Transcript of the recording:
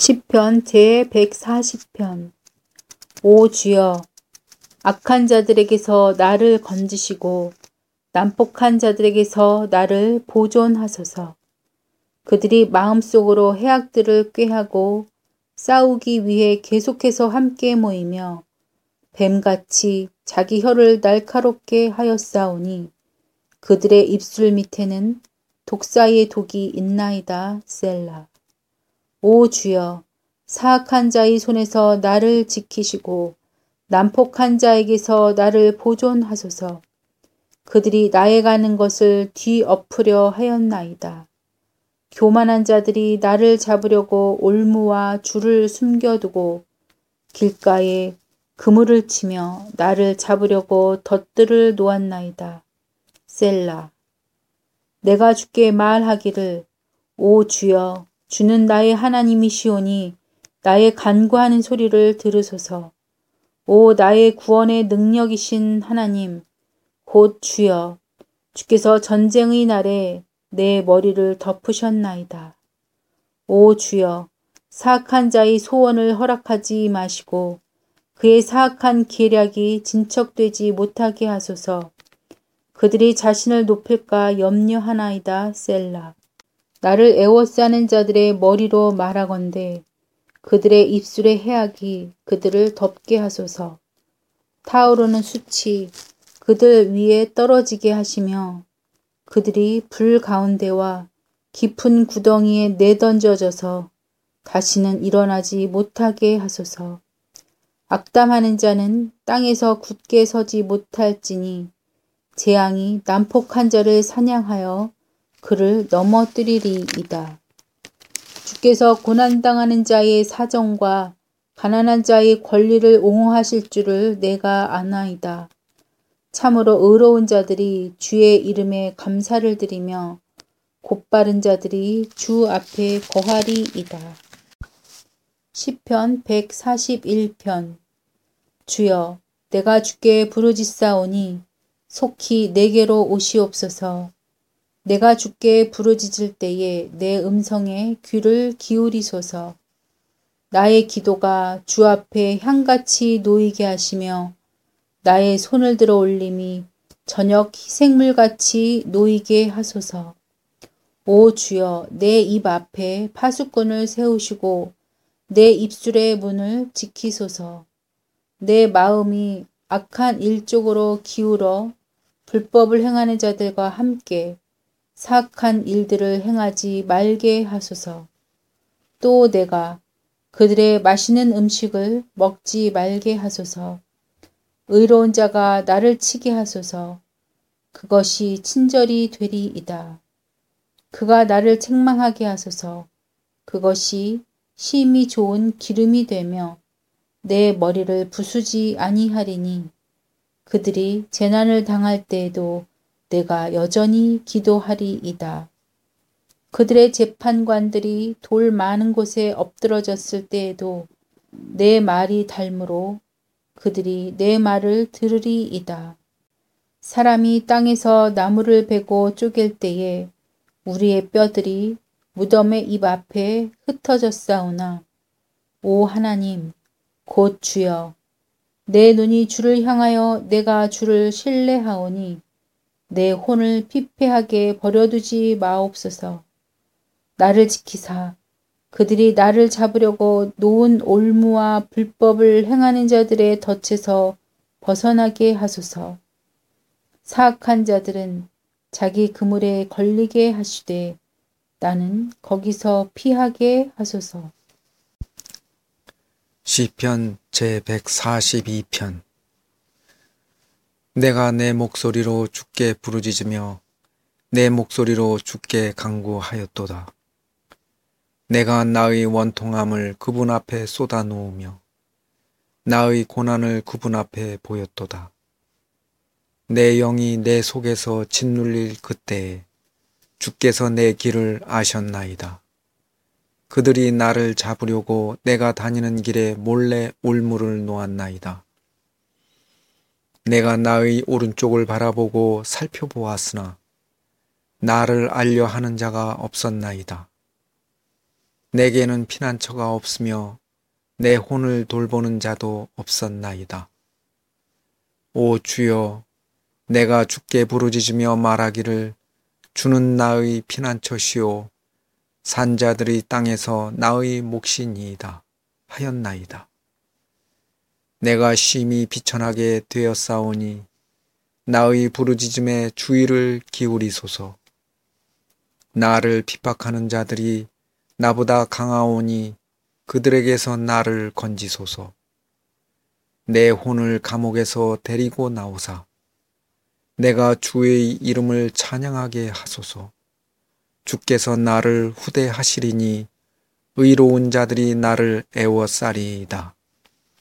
시편 제140편. 오 주여, 악한 자들에게서 나를 건지시고 난폭한 자들에게서 나를 보존하소서. 그들이 마음속으로 해악들을 꾀하고 싸우기 위해 계속해서 함께 모이며 뱀같이 자기 혀를 날카롭게 하였사오니 그들의 입술 밑에는 독사의 독이 있나이다. 셀라. 오 주여, 사악한 자의 손에서 나를 지키시고 난폭한 자에게서 나를 보존하소서. 그들이 나의 가는 것을 뒤엎으려 하였나이다. 교만한 자들이 나를 잡으려고 올무와 줄을 숨겨두고 길가에 그물을 치며 나를 잡으려고 덫들을 놓았나이다. 셀라. 내가 주께 말하기를, 오 주여, 주는 나의 하나님이시오니 나의 간구하는 소리를 들으소서. 오 나의 구원의 능력이신 하나님, 곧 주여, 주께서 전쟁의 날에 내 머리를 덮으셨나이다. 오 주여, 사악한 자의 소원을 허락하지 마시고 그의 사악한 계략이 진척되지 못하게 하소서. 그들이 자신을 높일까 염려하나이다. 셀라. 나를 애워싸는 자들의 머리로 말하건대 그들의 입술의 해악이 그들을 덮게 하소서. 타오르는 수치 그들 위에 떨어지게 하시며 그들이 불 가운데와 깊은 구덩이에 내던져져서 다시는 일어나지 못하게 하소서. 악담하는 자는 땅에서 굳게 서지 못할지니 재앙이 난폭한 자를 사냥하여 그를 넘어뜨리리이다. 주께서 고난당하는 자의 사정과 가난한 자의 권리를 옹호하실 줄을 내가 아나이다. 참으로 의로운 자들이 주의 이름에 감사를 드리며 곧바른 자들이 주 앞에 거하리이다. 시편 141편. 주여, 내가 주께 부르짖사오니 속히 내게로 오시옵소서. 내가 주께 부르짖을 때에 내 음성에 귀를 기울이소서. 나의 기도가 주 앞에 향같이 놓이게 하시며 나의 손을 들어 올림이 저녁 희생물같이 놓이게 하소서. 오 주여, 내 입 앞에 파수꾼을 세우시고 내 입술의 문을 지키소서. 내 마음이 악한 일 쪽으로 기울어 불법을 행하는 자들과 함께 사악한 일들을 행하지 말게 하소서. 또 내가 그들의 맛있는 음식을 먹지 말게 하소서. 의로운 자가 나를 치게 하소서. 그것이 친절이 되리이다. 그가 나를 책망하게 하소서. 그것이 심히 좋은 기름이 되며 내 머리를 부수지 아니하리니 그들이 재난을 당할 때에도 내가 여전히 기도하리이다. 그들의 재판관들이 돌 많은 곳에 엎드러졌을 때에도 내 말이 닳므로 그들이 내 말을 들으리이다. 사람이 땅에서 나무를 베고 쪼갤 때에 우리의 뼈들이 무덤의 입 앞에 흩어졌사오나 오 하나님, 곧 주여, 내 눈이 주를 향하여 내가 주를 신뢰하오니 내 혼을 피폐하게 버려두지 마옵소서. 나를 지키사 그들이 나를 잡으려고 놓은 올무와 불법을 행하는 자들의 덫에서 벗어나게 하소서. 사악한 자들은 자기 그물에 걸리게 하시되 나는 거기서 피하게 하소서. 시편 제142편. 내가 내 목소리로 주께 부르짖으며 내 목소리로 주께 간구하였도다. 내가 나의 원통함을 그분 앞에 쏟아 놓으며 나의 고난을 그분 앞에 보였도다. 내 영이 내 속에서 짓눌릴 그때에 주께서 내 길을 아셨나이다. 그들이 나를 잡으려고 내가 다니는 길에 몰래 올무를 놓았나이다. 내가 나의 오른쪽을 바라보고 살펴보았으나 나를 알려 하는 자가 없었나이다. 내게는 피난처가 없으며 내 혼을 돌보는 자도 없었나이다. 오 주여, 내가 주께 부르짖으며 말하기를 주는 나의 피난처시오 산자들의 땅에서 나의 몫이니이다 하였나이다. 내가 심히 비천하게 되었사오니 나의 부르짖음에 주의를 기울이소서. 나를 핍박하는 자들이 나보다 강하오니 그들에게서 나를 건지소서. 내 혼을 감옥에서 데리고 나오사 내가 주의 이름을 찬양하게 하소서. 주께서 나를 후대하시리니 의로운 자들이 나를 애워싸리이다.